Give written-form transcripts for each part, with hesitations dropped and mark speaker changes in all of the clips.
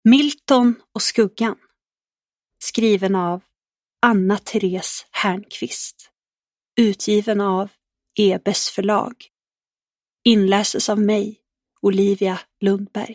Speaker 1: Milton och skuggan. Skriven av Anna-Therese Härnqvist. Utgiven av Ebes förlag. Inläses av mig, Olivia Lundberg.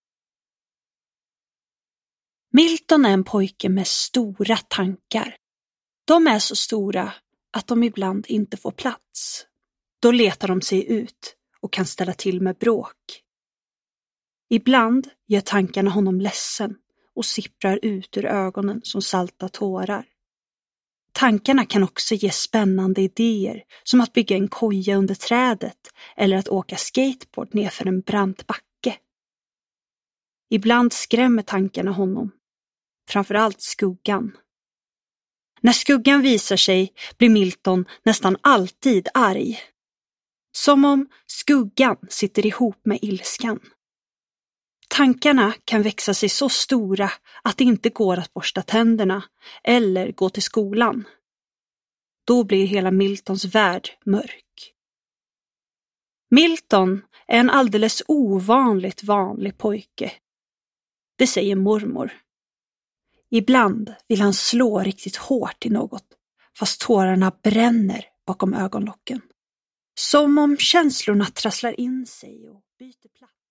Speaker 1: Milton är en pojke med stora tankar. De är så stora att de ibland inte får plats. Då letar de sig ut och kan ställa till med bråk. Ibland gör tankarna honom ledsen och sipprar ut ur ögonen som salta tårar. Tankarna kan också ge spännande idéer, som att bygga en koja under trädet eller att åka skateboard nerför en brant backe. Ibland skrämmer tankarna honom, framförallt skuggan. När skuggan visar sig blir Milton nästan alltid arg. Som om skuggan sitter ihop med ilskan. Tankarna kan växa sig så stora att det inte går att borsta tänderna eller gå till skolan. Då blir hela Miltons värld mörk. Milton är en alldeles ovanligt vanlig pojke. Det säger mormor. Ibland vill han slå riktigt hårt i något, fast tårarna bränner bakom ögonlocken. Som om känslorna trasslar in sig och byter plats.